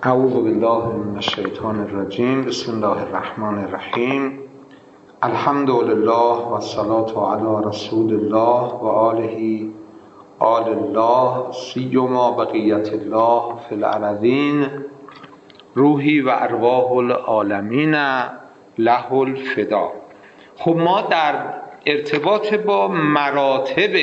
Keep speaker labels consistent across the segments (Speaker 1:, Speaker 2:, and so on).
Speaker 1: اعوذ بالله من الشیطان الرجیم. بسم الله الرحمن الرحیم. الحمد لله و الصلاة علی رسول الله و آله آل الله سیما بقیت الله فی الارضین روحی و ارواح العالمین له الفدا. خب ما در ارتباط با مراتب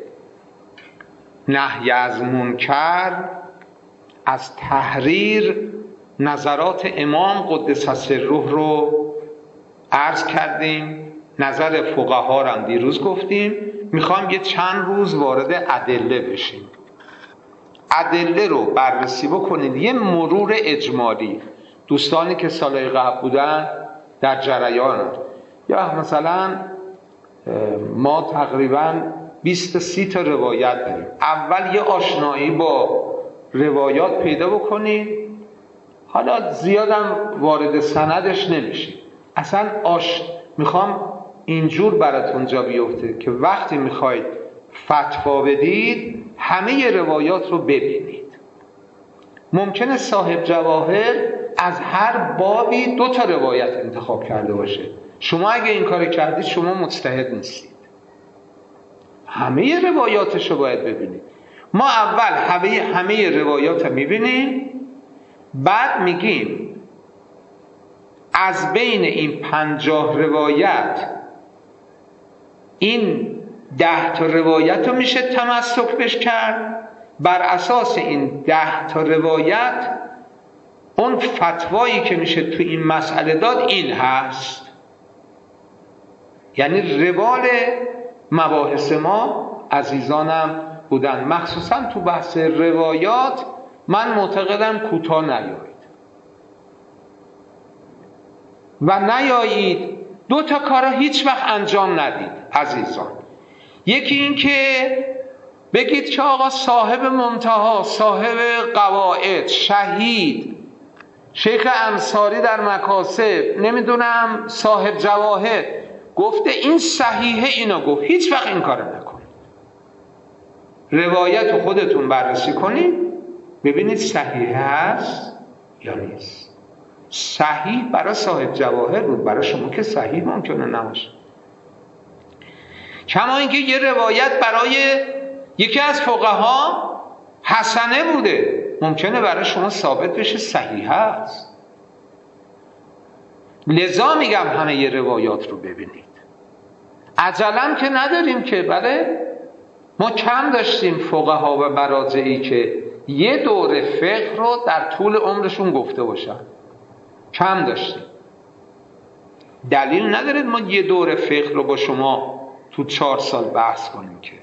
Speaker 1: نهی از منکر از تحریر نظرات امام قدس سره رو عرض کردیم، نظر فقها رو هم دیروز گفتیم. میخوام یه چند روز وارد ادله بشیم، ادله رو بررسی بکنید، یه مرور اجمالی. دوستانی که سالهای قبل بودن در جریان، یا مثلا ما تقریبا 20-30 تا روایت داریم. اول یه آشنایی با روایات پیدا بکنید، حالا زیادم وارد سندش نمیشید. اصلا میخوام اینجور براتون جا بیفته که وقتی میخواید فتوا بدید همه روایات رو ببینید. ممکنه صاحب جواهر از هر بابی 2 تا روایت انتخاب کرده باشه. شما اگه این کار کردید شما مجتهد نیستید، همه روایاتش رو باید ببینید. ما اول همه روایات رو میبینیم، بعد میگیم از بین این 50 روایت این 10 تا روایت رو میشه تمسک بش کرد. بر اساس این 10 تا روایت اون فتوایی که میشه تو این مسئله داد این هست. یعنی روال مباحث ما عزیزانم بودن، مخصوصا تو بحث روایات من معتقدم کوتاه نیایید و نیایید 2 تا کارا هیچ وقت انجام ندید عزیزان. یکی این که بگید که آقا صاحب منتها، صاحب قواعد، شهید، شیخ انصاری در مکاسب، نمیدونم صاحب جواهر گفته این صحیحه، اینو گفت. هیچ وقت این کارو نکنید. روایت خودتون بررسی کنید، ببینید صحیح هست یا نیست. صحیح برای صاحب جواهر بود، برای شما که صحیح ممکنه نباشه. کما اینکه یه روایت برای یکی از فقها حسنه بوده، ممکنه برای شما ثابت بشه صحیح هست. لذا میگم همه ی روایات رو ببینید. عجلم که نداریم که، بله ما کم داشتیم فقها و مراجعی که یه دوره فقه رو در طول عمرشون گفته باشن، کم داشتیم. دلیل ندارد ما یه دوره فقه رو با شما تو 4 سال بحث کنیم که.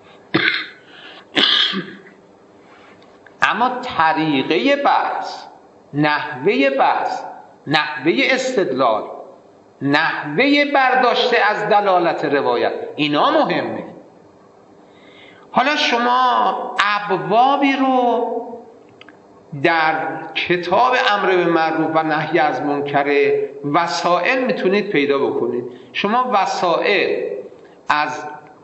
Speaker 1: اما طریقه بحث، نحوه بحث، نحوه استدلال، نحوه برداشته از دلالت روایت، اینا مهمه. حالا شما ابوابی رو در کتاب امر به معروف و نهی از منکر وسائل میتونید پیدا بکنید. شما وسائل از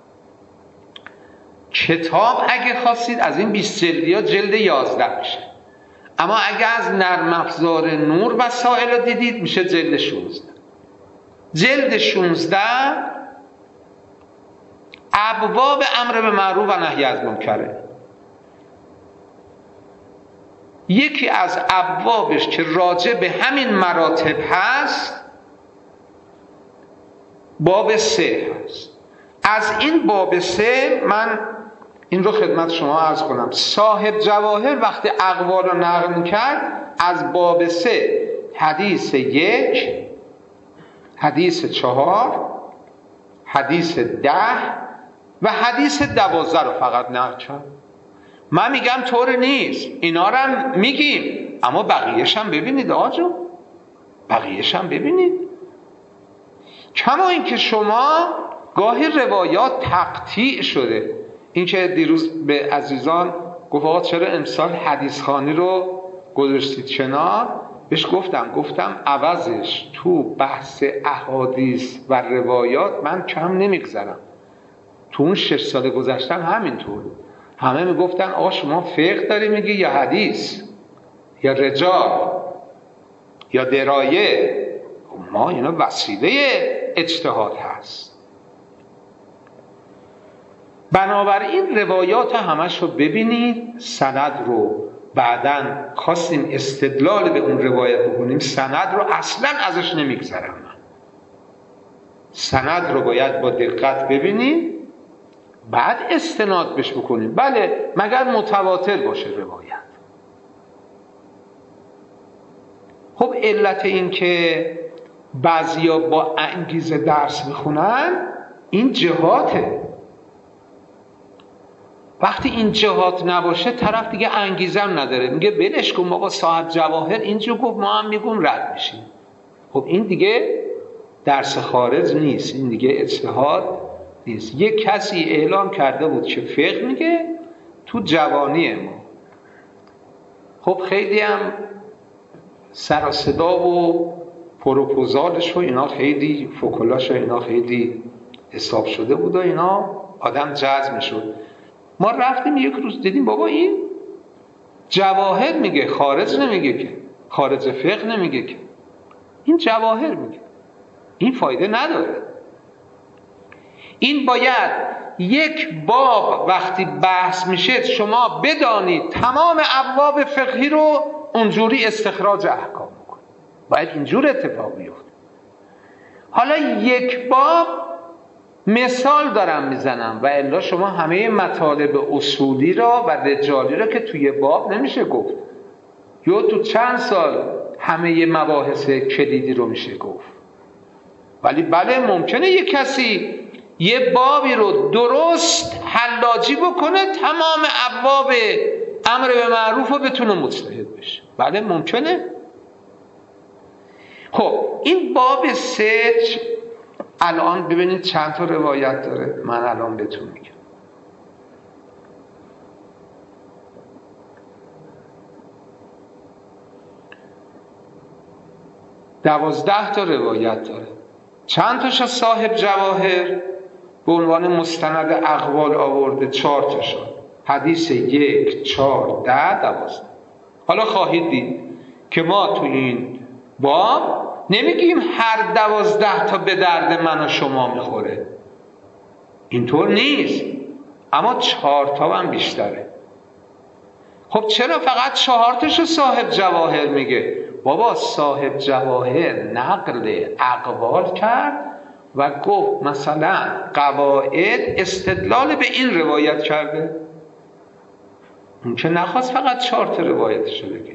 Speaker 1: کتاب اگه خواستید از این 20 جلدی ها جلد 11 میشه، اما اگه از نرم افزار نور وسائل رو دیدید میشه جلد 16. جلد 16 ابواب امر به معروف و نهی از منکره. یکی از ابوابش که راجع به همین مراتب هست باب 3 هست. از این باب 3 من این رو خدمت شما عرض کنم. صاحب جواهر وقتی اقوال رو نقل می‌کرد از باب 3 حدیث 1، حدیث 4، حدیث 10 و حدیث 12 رو فقط نقل کرد. من میگم طور نیست، اینا رو هم میگیم، اما بقیه‌ش هم ببینید آجا، بقیه‌ش هم ببینید. کما اینکه شما گاهی روایات تقطیع شده. این که دیروز به عزیزان گفت آقا چرا امسال حدیث خوانی رو گذاشتید کنار، بهش گفتم عوضش تو بحث احادیث و روایات من کم نمیگذرم. تو اون 6 سال گذشتم همینطور همه میگفتن آقا شما فقه داری میگی یا حدیث؟ یا رجال یا درایه، ما اینا وسیله اجتهاد هست. بنابراین روایات همش رو ببینید، سند رو بعداً خواستیم استدلال به اون روایت بکنیم، سند رو اصلاً ازش نمیگذرم من. سند رو باید با دقت ببینید، بعد استناد بهش بکنیم. بله، مگر متواتر باشه روایت. خب علت این که بعضیا با انگیزه درس میخونن این جهاته. وقتی این جهات نباشه طرف دیگه انگیزه هم نداره، میگه بلش کن بابا، صاحب جواهر اینجا گفت ما هم میگم رد میشیم. خب این دیگه درس خارج نیست، این دیگه اجتهاد نیست. یک کسی اعلام کرده بود که فقه میگه تو جوانی ما. خب خیلی هم سر و صدا و پروپوزالش و اینا خیلی فوکولاش و اینا خیلی حساب شده بود و اینا آدم جذب میشد. ما رفتیم یک روز دیدیم بابا این جواهر میگه، خارج نمیگه که، خارج فقه نمیگه که، این جواهر میگه. این فایده نداره. این باید یک باب وقتی بحث میشه شما بدانید تمام ابواب فقهی رو اونجوری استخراج احکام بکنید. باید اینجور اتفاق بیفته. حالا یک باب مثال دارم میزنم و الا شما همه مطالب اصولی را و رجالی را که توی باب نمیشه گفت، یا تو چند سال همه مباحث کلیدی رو میشه گفت. ولی بله ممکنه یک کسی یه بابی رو درست حلاجی بکنه تمام ابواب امر به معروف رو بتونه مجتهد بشه. بله ممکنه. خب این باب ستر الان ببینید چند تا روایت داره، من الان بهتون میگم. دوازده تا روایت داره. چند تاش صاحب جواهر به عنوان مستند اقوال آورده، 4 تاشا حدیث 1 4 10 12. حالا خواهید دید که ما تو این باب نمیگیم هر 12 تا به درد من و شما میخوره، اینطور نیست، اما 4 تا هم بیشتره. خب چرا فقط 4 تاشو صاحب جواهر میگه؟ بابا صاحب جواهر نقل اقوال کرد و گفت مثلا قواعد استدلال به این روایت کرده. اون که نخواست فقط 4 تا روایتشو بگه.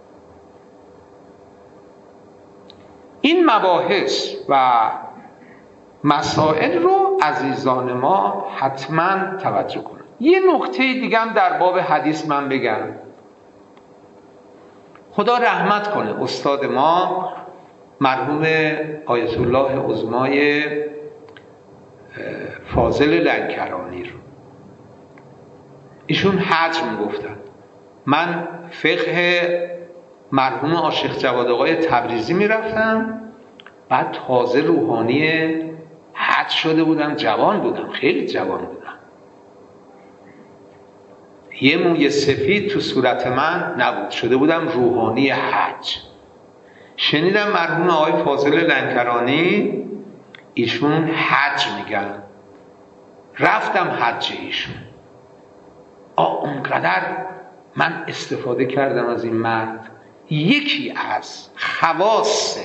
Speaker 1: این مباحث و مسائل رو عزیزان ما حتما توجه کنند. یه نکته دیگه هم در باب حدیث من بگم. خدا رحمت کنه استاد ما مرحوم آیت الله عظمای فاضل لنکرانی رو. ایشون حج میگفتن. من فقه مرحوم آشیخ جواد آقای تبریزی میرفتم، بعد تازه روحانی حج شده بودم، جوان بودم، خیلی جوان بودم، یه موی سفید تو صورت من نبود، شده بودم روحانی حج. شنیدم مرحوم آقای فاضل لنکرانی ایشون حج میگن، رفتم حج ایشون. اونقدر من استفاده کردم از این مرد. یکی از خواص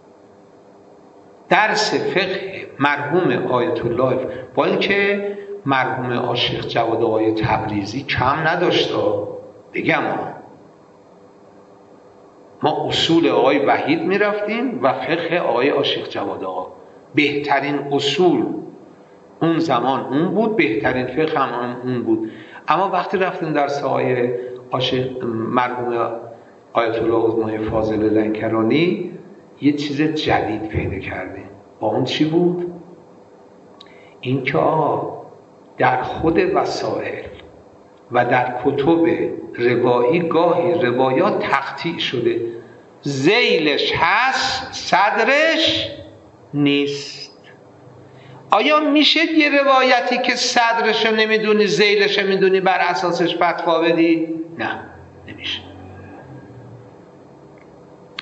Speaker 1: درس فقه مرحوم آیت الله، با اینکه مرحوم آشیخ جواد آقای تبریزی کم نداشت، بگم ما اصول آقای وحید میرفتیم و فقه آقای آشیخ جواد آقا بهترین اصول اون زمان اون بود، بهترین فقه هم اون بود. اما وقتی رفتیم در آقای مرحوم آیت الله عظمای فاضل لنکرانی یه چیز جدید پیدا کردیم. با اون چی بود؟ این که در خود وسائل و در کتب روایی گاهی روایات تقطیع شده، ذیلش هست صدرش نیست. آیا میشه یه روایتی که صدرش رو نمیدونی ذیلش رو میدونی بر اساسش فتوا بدی؟ نه، نمیشه.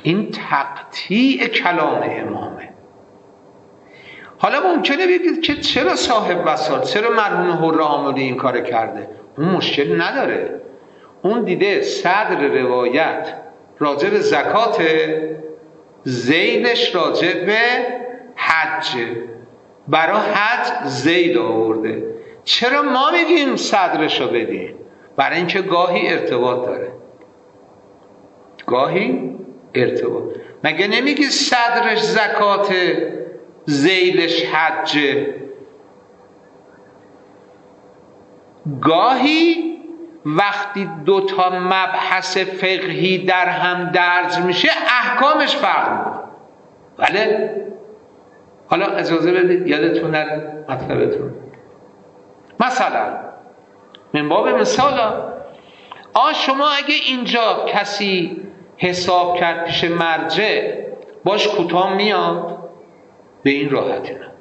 Speaker 1: این تقطیع کلام امامه. حالا ممکنه بگید که چرا صاحب وصال، چرا مرحوم حره حاملی این کار کرده؟ اون مشکل نداره، اون دیده صدر روایت راجع به زکات، ذیلش راجع به حج، برای حج ذیل آورده. چرا ما میگیم صدرشو بدیم؟ برای اینکه گاهی ارتباط داره، گاهی ارتباط. مگه نمیگی صدرش زکات، ذیلش حجه؟ گاهی وقتی دوتا مبحث فقهی در هم درج میشه احکامش فرق میکنه. بله، حالا اجازه بدید یادتون نره مطلبتون. مثلا من باب مثال، شما اگه اینجا کسی حساب کرد پیش مرجع باش کوتاه میاد؟ به این راحتی نه.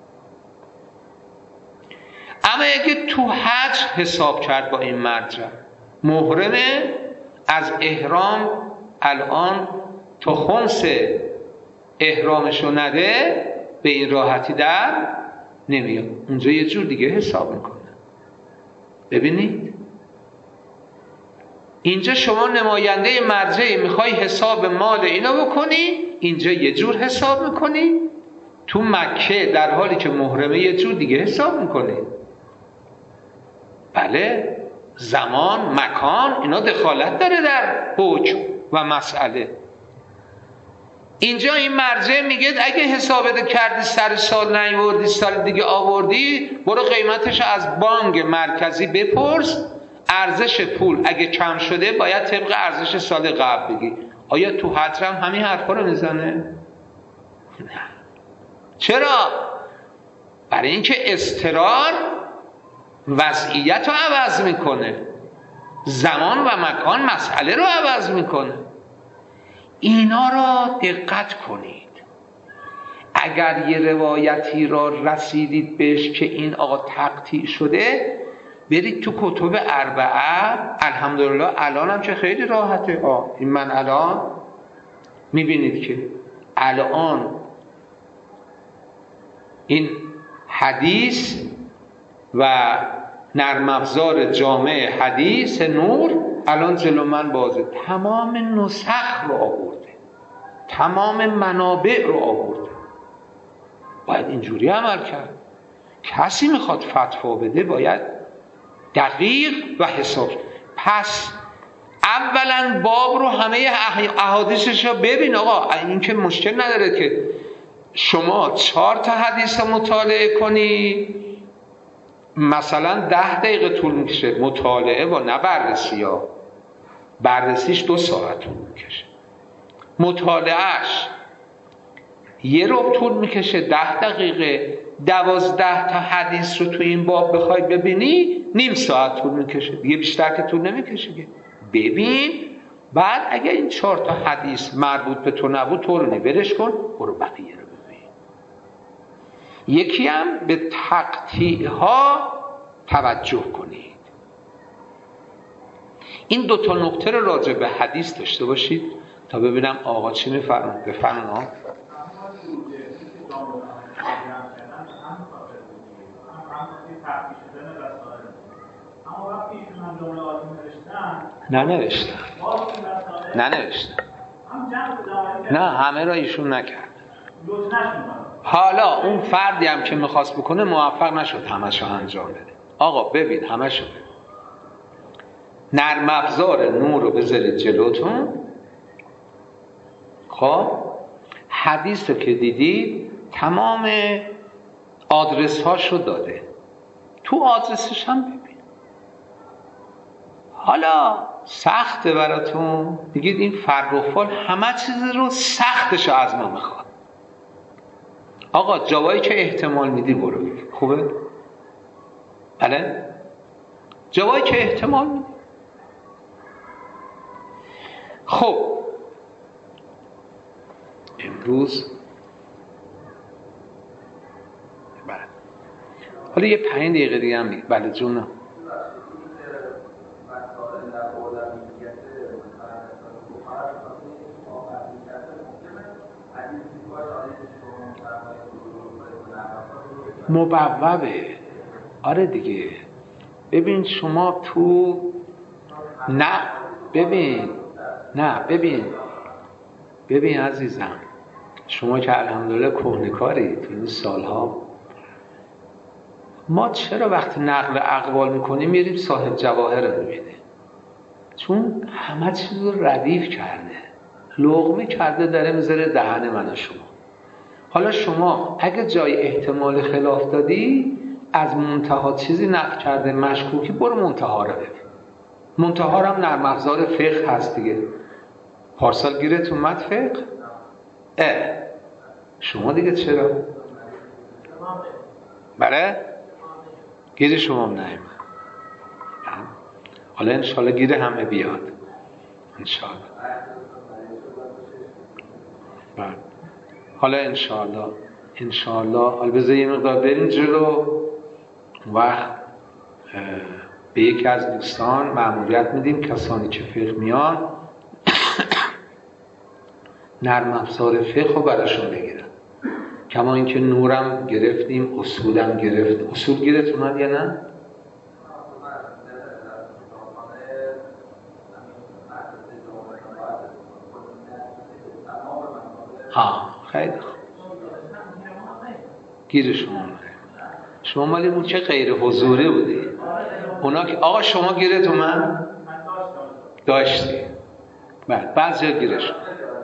Speaker 1: اما اگه تو حج حساب کرد با این مرجع، محرمه، از احرام الان تا خمس احرامشو نده، به این راحتی در نمیاد، اونجا یه جور دیگه حساب میکنه. ببینید اینجا شما نماینده مرجعی میخوای حساب مال اینا بکنی، اینجا یه جور حساب میکنی، تو مکه در حالی که محرمه یه جور دیگه حساب میکنی. بله، زمان، مکان، اینا دخالت داره در حکم و مسئله. اینجا این مرجع میگه اگه حسابت کردی سر سال نیاوردی، سال دیگه آوردی، برو قیمتش از بانک مرکزی بپرس، ارزش پول اگه کم شده باید طبق ارزش سال قبل بگی. آیا تو حج هم همین حرفا رو میزنه؟ نه. چرا؟ برای اینکه اضطرار وضعیت رو عوض میکنه، زمان و مکان مسئله رو عوض میکنه. اینا را دقت کنید. اگر یه روایتی را رسیدید بهش که این آقا تقطیع شده، برید تو کتب اربعه. الحمدلله الان هم که خیلی راحته. این من الان میبینید که الان این حدیث و نرم افزار جامع حدیث نور الان جلو من بازه، تمام نسخ رو آورده، تمام منابع رو آورده. باید اینجوری عمل کرد. کسی میخواد فتوا بده باید دقیق و حساب. پس اولا باب رو همه احادیثش رو ببین. آقا این که مشکل نداره که شما 4 تا حدیث رو مطالعه کنی، مثلا 10 دقیقه طول میکشه مطالعه و نه بررسی ها. بررسیش 2 ساعت طول میکشه، مطالعهش 1 ربع طول میکشه، 10 دقیقه. 12 تا حدیث رو تو این باب بخوای ببینی نیم ساعت طول میکشه، دیگه بیشتر که طول نمیکشه. ببین بعد اگه این 4 تا حدیث مربوط به تو نبود تو رو نبرش کن، برو بقیه رو ببین. یکی هم به تقطیع ها توجه کنید. این 2 تا نکته رو راجع به حدیث داشته باشید تا ببینم آقا چی میفرمایند. بفرمایید. ننوشتم. نه همه را ایشون نکرد. حالا اون فردی هم که میخواست بکنه موفق نشد همشو انجام بده. آقا ببین همشو بده. نرم افزار نور رو بذارید جلوتون. خب حدیث رو که دیدید تمام آدرس هاشو داده، تو آدرسش هم ببین. حالا سخته براتون، دیگه این فرخفال همه چیز رو سختش از ما میخواد. آقا جوایی که احتمال میدی برو. خوبه؟ بله؟ جوایی که احتمال میدی. خب امروز بله حالا یه 5 دقیقه دیگه هم بید. بله جونم. مبوبه. آره دیگه. ببین شما تو ببین عزیزم، شما که الحمدلله کهنه‌کاری تو این سالها، ما چرا وقتی نقل اقوال میکنیم میریم صاحب جواهر رو میبینیم؟ چون همه چیز رو ردیف کرده، لقمه کرده، داره میذاره دهن من و شما. حالا شما اگه جای احتمال خلاف دادی، از منتها چیزی نقل کرده مشکوکی، برو منتها رو ببین. منتها هم نرم افزار فقه هست دیگه. پارسال گیرت اومد فقه؟ شما دیگه چرا؟ بله؟ گیر شما هم نایمه. حالا انشالله گیر همه بیاد انشالله. بله. حالا انشالله حالا بذار یه مقدار بریم جلو. وقت به یکی از دوستان مأموریت میدیم، کسانی که فقه میان نرم افزار فقه رو براشون بگیرن. کما اینکه نورم گرفتیم، اصولم گرفت. اصول گیرت اومد یا نه؟ خیلی خوب. گیر شما اومد. شما مالی اون که غیر حضوری بودی. اونا که آقا شما گیرت اومد؟ داشتی. بعد بعضی گیرش.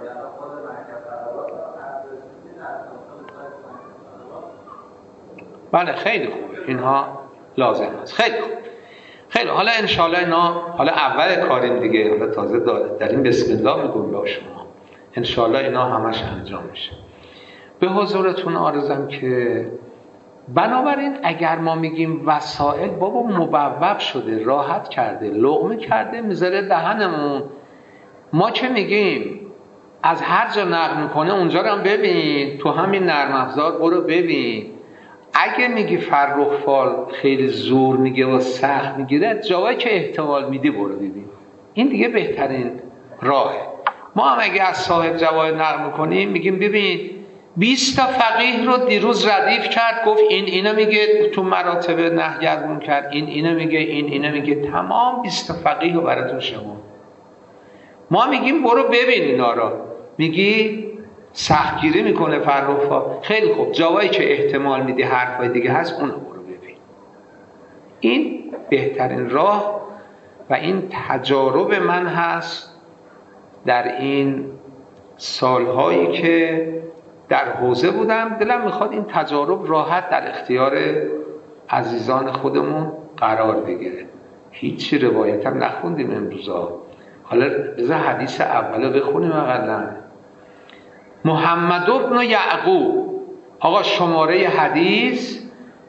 Speaker 1: بله خیلی خوبه. اینها لازم هست. خیلی خوب. خیلی حالا انشالله اینا، حالا اول کاریم دیگه، حالا تازه داریم بسم الله میگم با شما. انشالله اینا همش انجام میشه. به حضورتون عرضم که بنابراین اگر ما میگیم وسائل، بابا مبوب شده، راحت کرده، لقمه کرده، میذاره دهنمون. ما که میگیم از هر جا نقل میکنه اونجا رو هم ببین، تو همین نرم افزار برو ببین. اگه میگی فرخ فال خیلی زور میگه و سخت میگیره، جایی که احتمال میدی برو ببین. این دیگه بهترین راهه. ما هم اگه از صاحب جواهر نقل میکنیم میگیم ببین 20 تا فقیه رو دیروز ردیف کرد، گفت این اینو میگه تو مراتب نهی از منکر، این اینو میگه، این اینو میگه، تمام 20 تا فقیه رو براتون شما. ما میگیم برو ببین اینا رو. میگی سختگیری میکنه فرخ. خیلی خوب، جایی که احتمال میدی حرفای دیگه هست اونو برو ببین. این بهترین راه و این تجارب من هست در این سالهایی که در حوزه بودم. دلم میخواد این تجارب راحت در اختیار عزیزان خودمون قرار بگیره. هیچی روایت هم نخوندیم امروزا. حالا بذار حدیث اولو بخونیم اقلا. محمد بن یعقوب، آقا شماره حدیث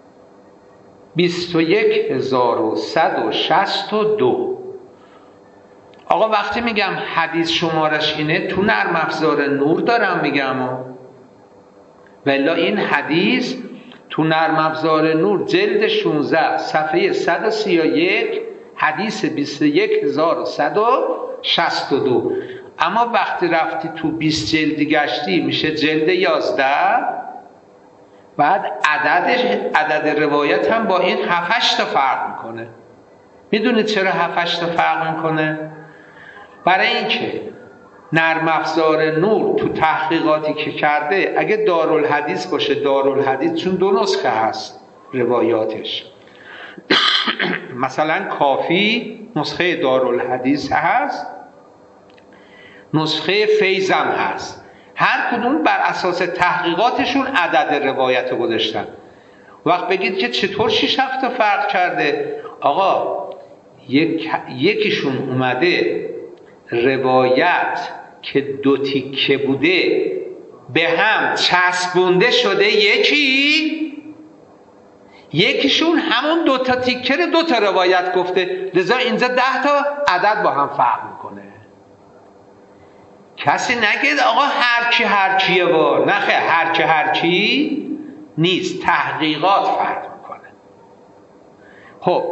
Speaker 1: 21162. آقا وقتی میگم حدیث شمارش اینه، تو نرم افزار نور دارم میگم ولی این حدیث تو نرم افزار نور جلد 16 صفحه 131 حدیث 21162. اما وقتی رفتی تو 20 جلدی گشتی میشه جلد 11. بعد عدد روایت هم با این 7-8 تا فرق میکنه. میدونید چرا 7-8 تا فرق میکنه؟ برای اینکه نرم افزار نور تو تحقیقاتی که کرده، اگه دارالحدیث باشه، دارالحدیث چون 2 نسخه هست روایاتش مثلا کافی نسخه دارالحدیث هست، نسخه فیضم هست. هر کدوم بر اساس تحقیقاتشون عدد روایت گذاشتن. وقت بگید که چطور 6-7 تا فرق کرده؟ آقا یکیشون اومده روایت که 2 تیکه بوده به هم چسبونده شده، یکیشون همون 2 تا تیکه رو 2 تا روایت گفته، لذا اینجا 10 تا عدد با هم فرق میکنه. کسی نگید آقا هر کیه با نخه، هر کی نیست، تحقیقات فرق میکنه. خب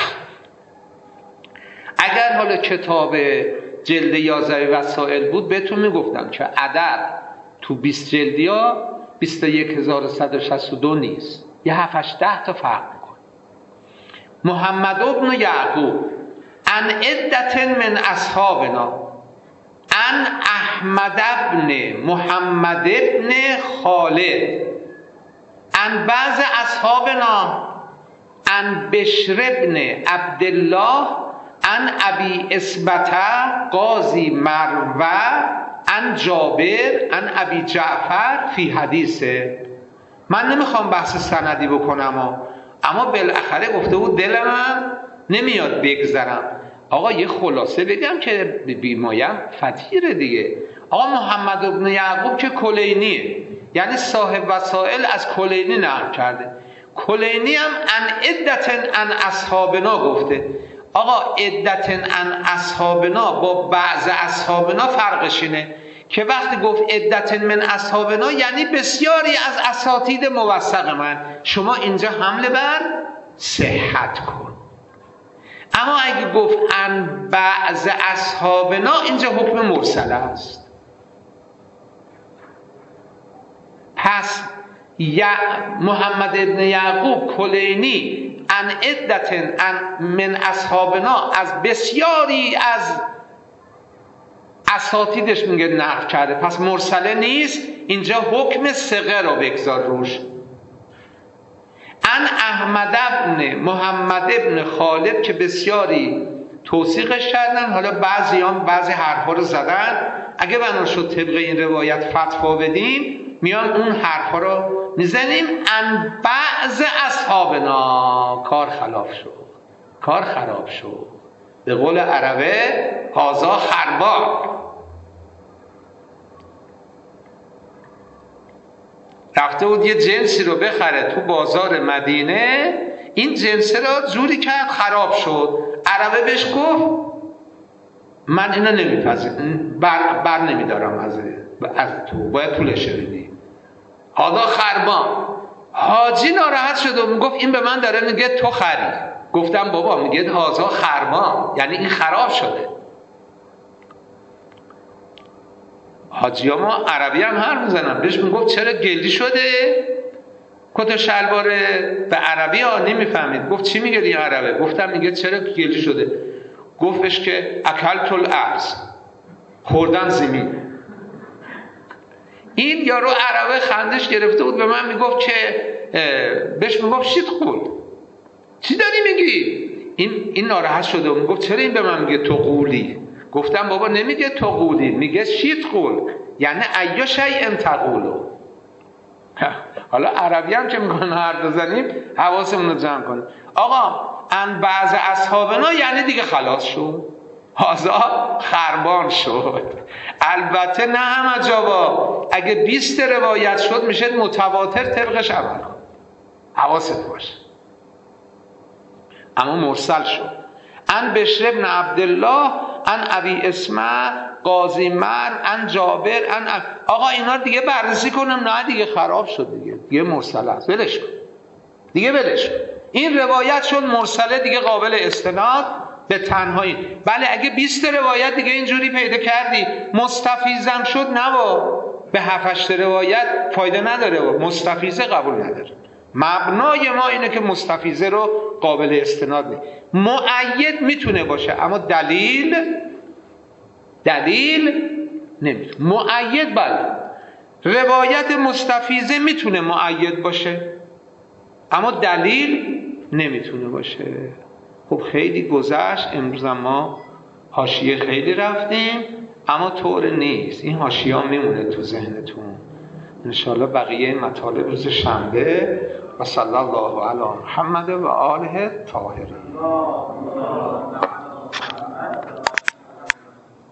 Speaker 1: اگر حالا کتاب جلد 11 وسائل بود بهتون میگفتم که عدد تو 20 جلدی ها 21162 نیست، یه 7-10 تا فرق میکنه. محمد ابن یعقوب ان عدت من اصحابنا ان احمد ابن محمد ابن خالد ان بعض اصحابنا ان بشر ابن عبدالله ان ابی اسبته قاضی مروه ان جابر ان ابی جعفر فی حدیثه. من نمیخوام بحث سندی بکنم اما بالاخره گفته بود دل من نمیاد بگذرم. آقا یه خلاصه بگم که بیمایم فتیره دیگه. آقا محمد ابن یعقوب که کلینیه، یعنی صاحب وسائل از کلینی نقل کرده. کلینی هم ان عدت ان اصحابنا گفته. آقا عدت ان اصحابنا با بعض اصحابنا فرقش اینه که وقتی گفت عدت من اصحابنا یعنی بسیاری از اساتید موثق من، شما اینجا حمله بر صحت کن. اما اگه گفت ان بعض اصحابنا اینجا حکم مرسله است. پس محمد ابن یعقوب کلینی ان عدت ان من اصحابنا از بسیاری از اساتیدش میگه نقل کرده، پس مرسله نیست. اینجا حکم ثقه رو بگذار روش. ان احمد ابن محمد ابن خالد که بسیاری توثیقش کردن، حالا بعضی حرفا رو زدن. اگه بنا شد طبق این روایت فتوا بدیم میان اون حرفا رو میزنیم. ان بعض اصحابنا کار خلاف شد، کار خراب شد. به قول عربه هازا خربان. رفته بود یه جنسی رو بخره تو بازار مدینه، این جنسه رو جوری کرد خراب شد. عربه بهش گفت من اینا نمیپذیرم، بر نمیدارم از تو، باید پولش بدی. هادا خربان. حاجی ناراحت شد و میگفت این به من داره میگه تو خری. گفتم بابا میگه هادا خربان یعنی این خراب شده. حاجی ما عربی هم حرف میزنن، بهش میگفت چرا گلی شده کت و شلواره؟ به عربی ها نمیفهمید. گفت چی میگه دیگه عربه؟ گفتم میگه چرا گلی شده؟ گفتش که اکلت الارض، خوردن زمین. این یارو عربه خندش گرفته بود، به من میگفت که بهش میگفت شیت قول. چی داری میگی؟ این ناراحت شده و میگفت چرا این به من میگه تو قولی؟ گفتم بابا نمیگه تو قولی، میگه شیت قول، یعنی ایا شیء تقولو. حالا عربی هم که میگن حرف بزنیم حواسمون رو جمع کنیم. آقا ان بعض اصحابنا یعنی دیگه خلاص شد، هازا خربان شد. البته نه همه جاوا، اگه 20 روایت شد میشه متواتر طبقش عمل کن، حواست باشه. اما مرسل شد. ان بشر ابن عبدالله ان ابی اسمه قاضی ان جابر آقا اینا دیگه بررسی کنم، نه دیگه خراب شد، دیگه مرسل است، ولش کن دیگه، ولش کن. این روایت شد مرسله، دیگه قابل استناد به تنهایی. بله اگه 20 روایت دیگه اینجوری پیدا کردی مستفیضم شد، نه به 7-8 روایت فایده نداره و مستفیضه قبول نداره. مبنای ما اینه که مستفیضه رو قابل استناد نیست. مؤید میتونه باشه اما دلیل نمیتونه. مؤید بله، روایت مستفیضه میتونه مؤید باشه اما دلیل نمیتونه باشه. خب خیلی گذشت، امروز ما حاشیه خیلی رفتیم اما طور نیست. این حاشیه ها میمونه تو ذهنتون. انشاءالله بقیه مطالب روز شنبه. و صلی الله علی محمد و آله طاهرین.